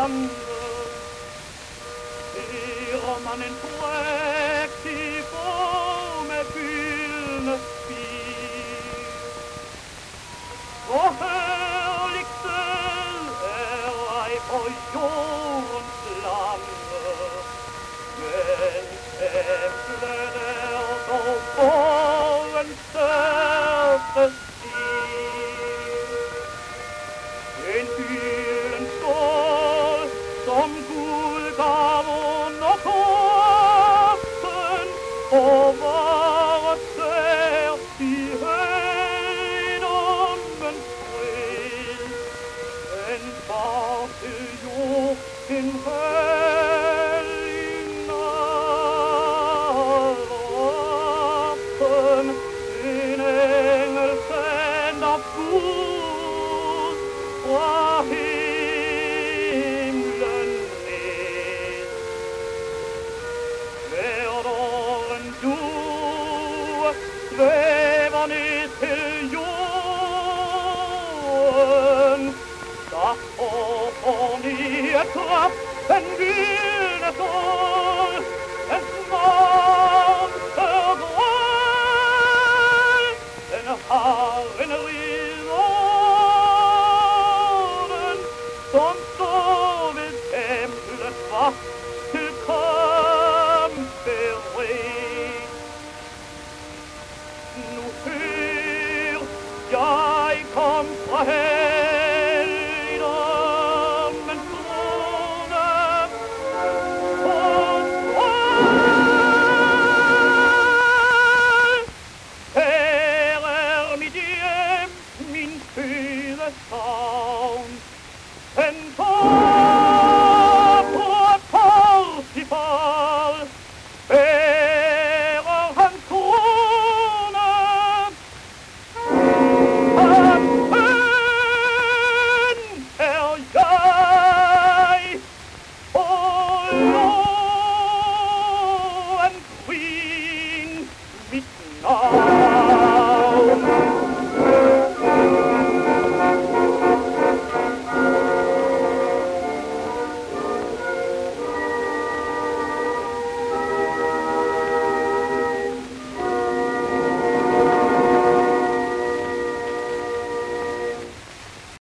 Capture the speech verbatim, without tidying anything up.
flamme. Ser man en prægtig bog med gyldne spir, hvor herligt sted er ej på jordens lamme, men templet er dog borgens største stil. En gylden skål, som Gud gav under kroppen, og var svært i helligdommens fred. En far til jord, en hellig nadveren, en engel sendt af Gud fra himlen ned. Hverderen du svæver ned til jorden, der får fornyet kraft den gyldne sol.